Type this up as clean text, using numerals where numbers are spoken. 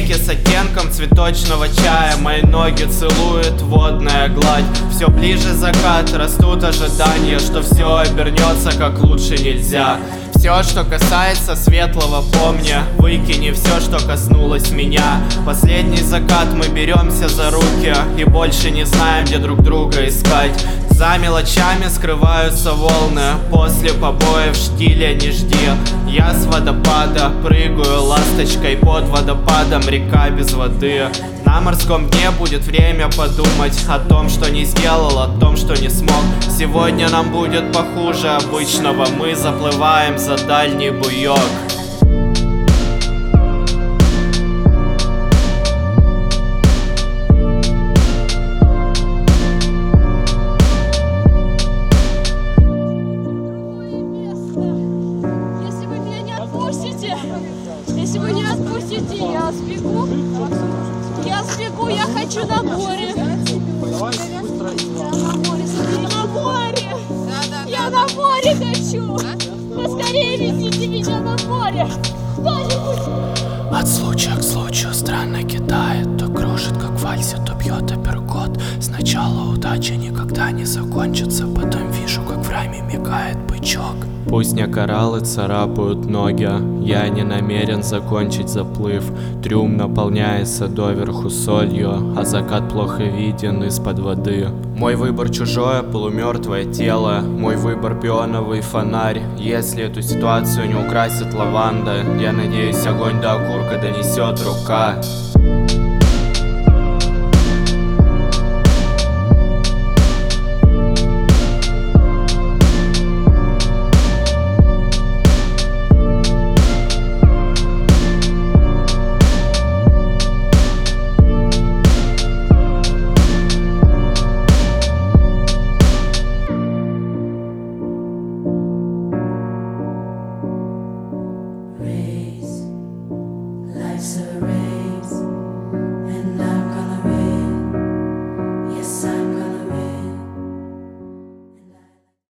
Реки с оттенком цветочного чая, мои ноги целует водная гладь. Все ближе закат, растут ожидания, что все обернется как лучше нельзя. Все, что касается светлого, помни, выкини все, что коснулось меня. Последний закат, мы беремся за руки и больше не знаем, где друг друга искать. За мелочами скрываются волны, после побоев штиля не жди. Я с водопада прыгаю ласточкой, под водопадом река без воды. На морском дне будет время подумать о том, что не сделал, о том, что не смог. Сегодня нам будет похуже обычного, мы заплываем за дальний буёк. Если вы не отпустите, я сбегу. Я сбегу, я хочу на море. На море. Я на море хочу. Поскорее везите меня на море. Кто-нибудь. От случая к случаю странно кидает, то кружит как в вальсе, то бьет апперкот. Сначала удача никогда не закончится, потом вижу, как в раме мигает бычок. Пусть не кораллы царапают ноги, я не намерен закончить заплыв. Трюм наполняется доверху солью, а закат плохо виден из-под воды. Мой выбор чужое, полумертвое тело, мой выбор пионовый фонарь. Если эту ситуацию не украсит лаванда, я надеюсь, огонь до окурка донесет рука. Life's a race.